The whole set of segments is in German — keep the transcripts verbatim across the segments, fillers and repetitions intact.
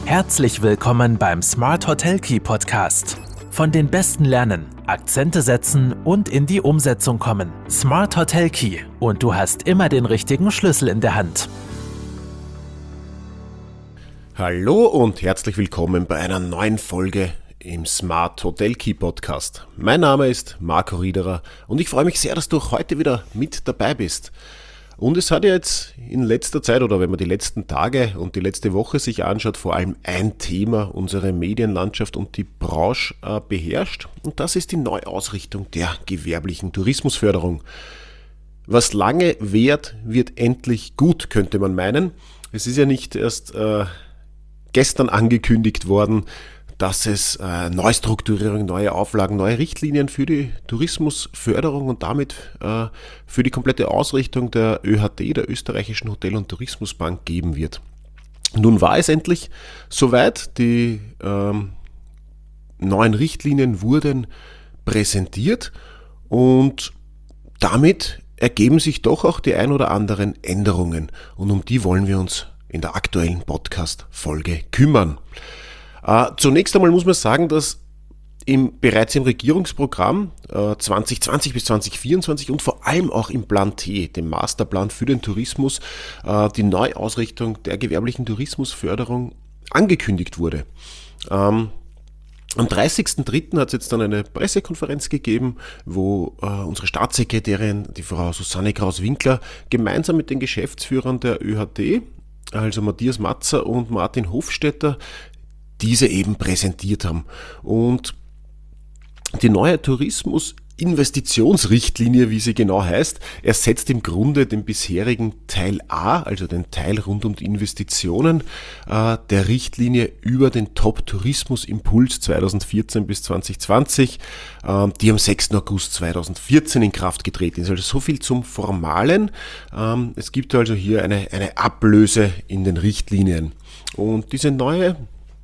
Herzlich willkommen beim Smart Hotel Key Podcast. Von den Besten lernen, Akzente setzen und in die Umsetzung kommen. Smart Hotel Key und du hast immer den richtigen Schlüssel in der Hand. Hallo und herzlich willkommen bei einer neuen Folge im Smart Hotel Key Podcast. Mein Name ist Marco Riederer und ich freue mich sehr, dass du heute wieder mit dabei bist. Und es hat ja jetzt in letzter Zeit oder wenn man die letzten Tage und die letzte Woche sich anschaut, vor allem ein Thema unsere Medienlandschaft und die Branche äh, beherrscht. Und das ist die Neuausrichtung der gewerblichen Tourismusförderung. Was lange währt, wird endlich gut, könnte man meinen. Es ist ja nicht erst äh, gestern angekündigt worden, dass es äh, Neustrukturierung, neue Auflagen, neue Richtlinien für die Tourismusförderung und damit äh, für die komplette Ausrichtung der Ö H T, der Österreichischen Hotel- und Tourismusbank, geben wird. Nun war es endlich soweit, die ähm, neuen Richtlinien wurden präsentiert und damit ergeben sich doch auch die ein oder anderen Änderungen und um die wollen wir uns in der aktuellen Podcast-Folge kümmern. Uh, zunächst einmal muss man sagen, dass im, bereits im Regierungsprogramm uh, zwanzig zwanzig bis zwanzig vierundzwanzig und vor allem auch im Plan T, dem Masterplan für den Tourismus, uh, die Neuausrichtung der gewerblichen Tourismusförderung angekündigt wurde. Um, Am dreißigsten dritten hat es jetzt dann eine Pressekonferenz gegeben, wo äh, unsere Staatssekretärin, die Frau Susanne Kraus-Winkler, gemeinsam mit den Geschäftsführern der Ö H T, also Matthias Matzer und Martin Hofstetter, diese eben präsentiert haben. Und die neue Tourismus-Investitionsrichtlinie, wie sie genau heißt, ersetzt im Grunde den bisherigen Teil A, also den Teil rund um die Investitionen äh, der Richtlinie über den Top-Tourismus-Impuls zweitausendvierzehn bis zweitausendzwanzig, äh, die am sechsten August zweitausendvierzehn in Kraft getreten ist. Also so viel zum Formalen. Ähm, es gibt also hier eine, eine Ablöse in den Richtlinien. Und diese neue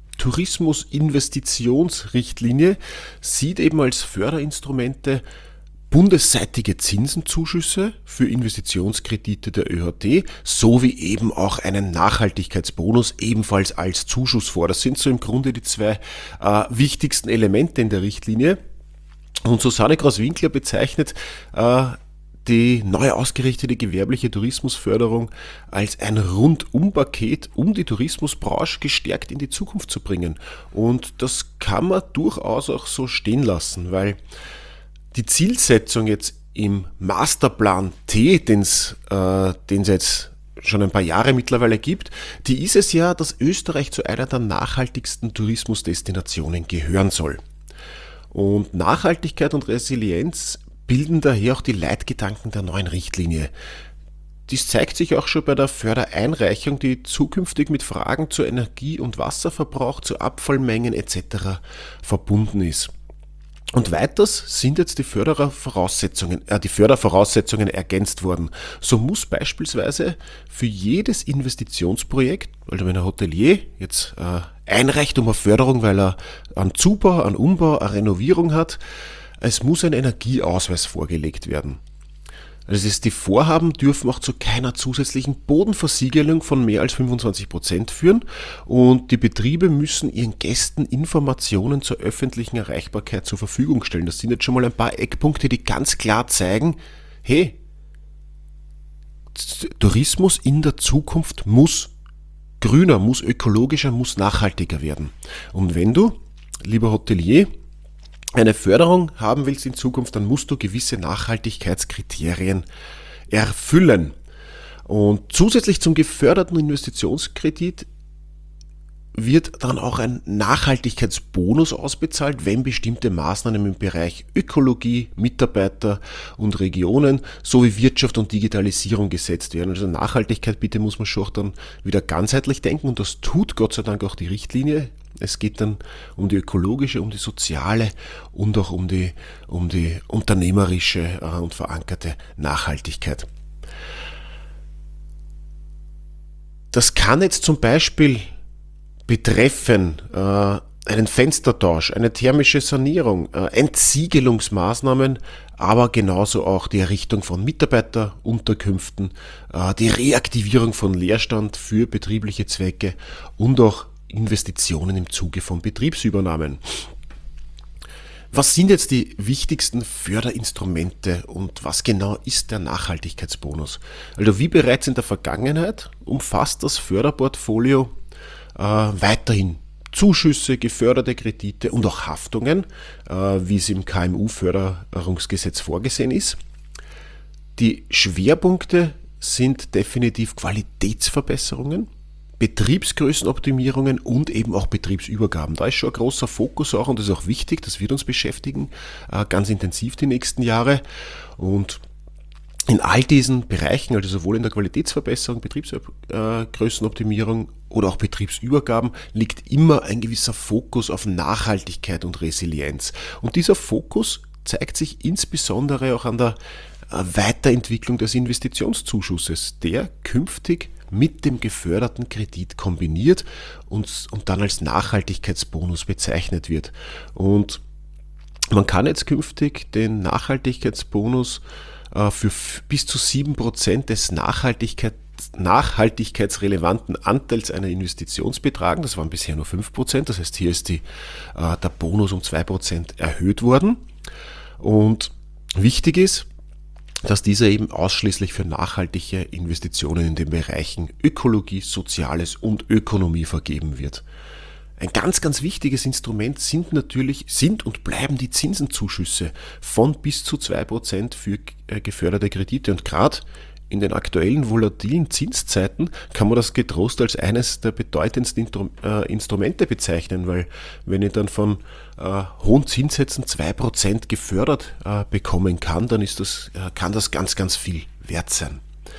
Tourismus-Investitionsrichtlinie sieht eben als Förderinstrumente bundesseitige Zinsenzuschüsse für Investitionskredite der Ö H T sowie eben auch einen Nachhaltigkeitsbonus ebenfalls als Zuschuss vor. Das sind so im Grunde die zwei äh, wichtigsten Elemente in der Richtlinie. Und Susanne Kraus-Winkler bezeichnet äh, die neu ausgerichtete gewerbliche Tourismusförderung als ein Rundumpaket, um die Tourismusbranche gestärkt in die Zukunft zu bringen. Und das kann man durchaus auch so stehen lassen, weil die Zielsetzung jetzt im Masterplan T, den es äh, den's jetzt schon ein paar Jahre mittlerweile gibt, die ist es ja, dass Österreich zu einer der nachhaltigsten Tourismusdestinationen gehören soll. Und Nachhaltigkeit und Resilienz bilden daher auch die Leitgedanken der neuen Richtlinie. Dies zeigt sich auch schon bei der Fördereinreichung, die zukünftig mit Fragen zu Energie- und Wasserverbrauch, zu Abfallmengen et cetera verbunden ist. Und weiters sind jetzt die Fördervoraussetzungen, äh, die Fördervoraussetzungen ergänzt worden. So muss beispielsweise für jedes Investitionsprojekt, also wenn ein Hotelier jetzt äh, einreicht um eine Förderung, weil er einen Zubau, einen Umbau, eine Renovierung hat, es muss ein Energieausweis vorgelegt werden. Also die Vorhaben dürfen auch zu keiner zusätzlichen Bodenversiegelung von mehr als fünfundzwanzig Prozent führen und die Betriebe müssen ihren Gästen Informationen zur öffentlichen Erreichbarkeit zur Verfügung stellen. Das sind jetzt schon mal ein paar Eckpunkte, die ganz klar zeigen, hey, Tourismus in der Zukunft muss grüner, muss ökologischer, muss nachhaltiger werden. Und wenn du, lieber Hotelier, eine Förderung haben willst in Zukunft, dann musst du gewisse Nachhaltigkeitskriterien erfüllen. Und zusätzlich zum geförderten Investitionskredit wird dann auch ein Nachhaltigkeitsbonus ausbezahlt, wenn bestimmte Maßnahmen im Bereich Ökologie, Mitarbeiter und Regionen sowie Wirtschaft und Digitalisierung gesetzt werden. Also Nachhaltigkeit, bitte, muss man schon dann wieder ganzheitlich denken und das tut Gott sei Dank auch die Richtlinie. Es geht dann um die ökologische, um die soziale und auch um die, um die unternehmerische und verankerte Nachhaltigkeit. Das kann jetzt zum Beispiel betreffen äh, einen Fenstertausch, eine thermische Sanierung, äh, Entsiegelungsmaßnahmen, aber genauso auch die Errichtung von Mitarbeiterunterkünften, äh, die Reaktivierung von Leerstand für betriebliche Zwecke und auch Investitionen im Zuge von Betriebsübernahmen. Was sind jetzt die wichtigsten Förderinstrumente und was genau ist der Nachhaltigkeitsbonus? Also wie bereits in der Vergangenheit umfasst das Förderportfolio äh, weiterhin Zuschüsse, geförderte Kredite und auch Haftungen, äh, wie es im K M U-Förderungsgesetz vorgesehen ist. Die Schwerpunkte sind definitiv Qualitätsverbesserungen, Betriebsgrößenoptimierungen und eben auch Betriebsübergaben. Da ist schon ein großer Fokus auch und das ist auch wichtig, das wird uns beschäftigen, ganz intensiv die nächsten Jahre. Und in all diesen Bereichen, also sowohl in der Qualitätsverbesserung, Betriebsgrößenoptimierung oder auch Betriebsübergaben, liegt immer ein gewisser Fokus auf Nachhaltigkeit und Resilienz. Und dieser Fokus zeigt sich insbesondere auch an der Weiterentwicklung des Investitionszuschusses, der künftig mit dem geförderten Kredit kombiniert und, und dann als Nachhaltigkeitsbonus bezeichnet wird. Und man kann jetzt künftig den Nachhaltigkeitsbonus äh, für f- bis zu sieben Prozent des Nachhaltigkeit, nachhaltigkeitsrelevanten Anteils einer Investition betragen. Das waren bisher nur fünf Prozent, das heißt hier ist die, äh, der Bonus um zwei Prozent erhöht worden. Und wichtig ist, dass dieser eben ausschließlich für nachhaltige Investitionen in den Bereichen Ökologie, Soziales und Ökonomie vergeben wird. Ein ganz, ganz wichtiges Instrument sind natürlich, sind und bleiben die Zinsenzuschüsse von bis zu zwei Prozent für geförderte Kredite. Und gerade in den aktuellen volatilen Zinszeiten kann man das getrost als eines der bedeutendsten Instrumente bezeichnen, weil wenn ich dann von äh, hohen Zinssätzen zwei Prozent gefördert äh, bekommen kann, dann ist das, äh, kann das ganz, ganz viel wert sein.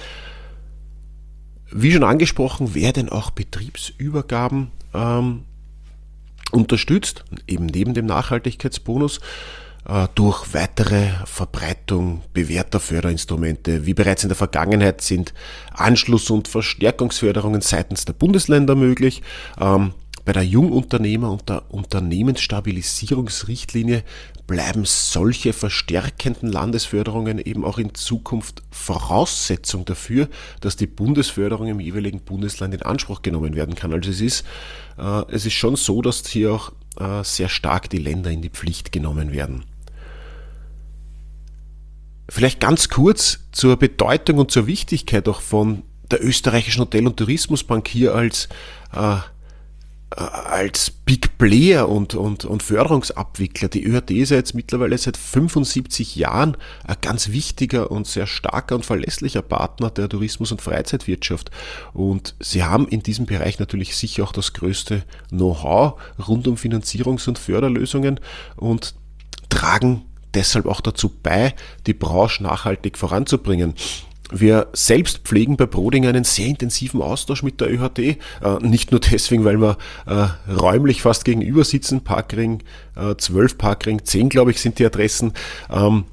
Wie schon angesprochen, werden auch Betriebsübergaben ähm, unterstützt, eben neben dem Nachhaltigkeitsbonus, durch weitere Verbreitung bewährter Förderinstrumente. Wie bereits in der Vergangenheit sind Anschluss- und Verstärkungsförderungen seitens der Bundesländer möglich. Ähm, bei der Jungunternehmer- und der Unternehmensstabilisierungsrichtlinie bleiben solche verstärkenden Landesförderungen eben auch in Zukunft Voraussetzung dafür, dass die Bundesförderung im jeweiligen Bundesland in Anspruch genommen werden kann. Also es ist, äh, es ist schon so, dass hier auch äh, sehr stark die Länder in die Pflicht genommen werden. Vielleicht ganz kurz zur Bedeutung und zur Wichtigkeit auch von der österreichischen Hotel- und Tourismusbank hier als, äh, als Big Player und, und, und Förderungsabwickler. Die Ö H T ist ja jetzt mittlerweile seit fünfundsiebzig Jahren ein ganz wichtiger und sehr starker und verlässlicher Partner der Tourismus- und Freizeitwirtschaft. Und sie haben in diesem Bereich natürlich sicher auch das größte Know-how rund um Finanzierungs- und Förderlösungen und tragen deshalb auch dazu bei, die Branche nachhaltig voranzubringen. Wir selbst pflegen bei Broding einen sehr intensiven Austausch mit der Ö H T, äh, nicht nur deswegen, weil wir äh, räumlich fast gegenüber sitzen, Parkring äh, zwölf, Parkring zehn, glaube ich, sind die Adressen, ähm,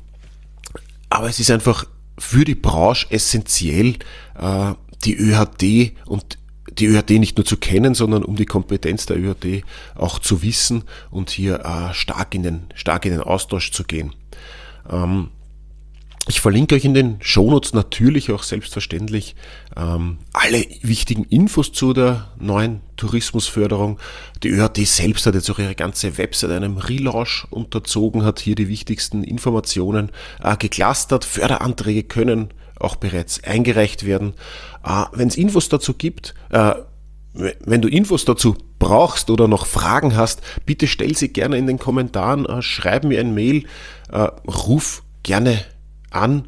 aber es ist einfach für die Branche essentiell, äh, die Ö H T und die Ö H T nicht nur zu kennen, sondern um die Kompetenz der Ö H T auch zu wissen und hier äh, stark in den, stark in den Austausch zu gehen. Ähm, ich verlinke euch in den Shownotes natürlich auch selbstverständlich ähm, alle wichtigen Infos zu der neuen Tourismusförderung. Die Ö H T selbst hat jetzt auch ihre ganze Website einem Relaunch unterzogen, hat hier die wichtigsten Informationen äh, geclustert. Förderanträge können auch bereits eingereicht werden. Äh, wenn es Infos dazu gibt, äh, wenn du Infos dazu brauchst oder noch Fragen hast, bitte stell sie gerne in den Kommentaren, äh, schreib mir ein Mail, äh, ruf gerne an.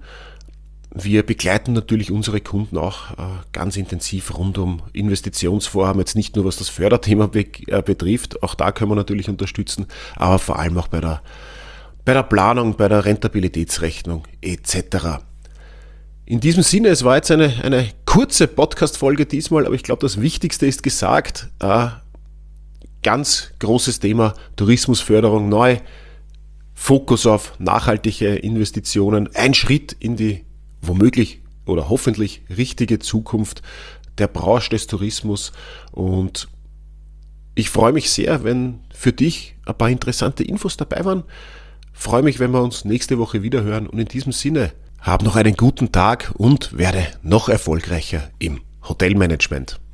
Wir begleiten natürlich unsere Kunden auch äh, ganz intensiv rund um Investitionsvorhaben, jetzt nicht nur was das Förderthema be- äh, betrifft, auch da können wir natürlich unterstützen, aber vor allem auch bei der, bei der Planung, bei der Rentabilitätsrechnung et cetera. In diesem Sinne, es war jetzt eine, eine kurze Podcast-Folge diesmal, aber ich glaube, das Wichtigste ist gesagt. Äh, ganz großes Thema Tourismusförderung neu, Fokus auf nachhaltige Investitionen, ein Schritt in die womöglich oder hoffentlich richtige Zukunft der Branche des Tourismus. Und ich freue mich sehr, wenn für dich ein paar interessante Infos dabei waren. Freue mich, wenn wir uns nächste Woche wieder hören und in diesem Sinne, hab noch einen guten Tag und werde noch erfolgreicher im Hotelmanagement.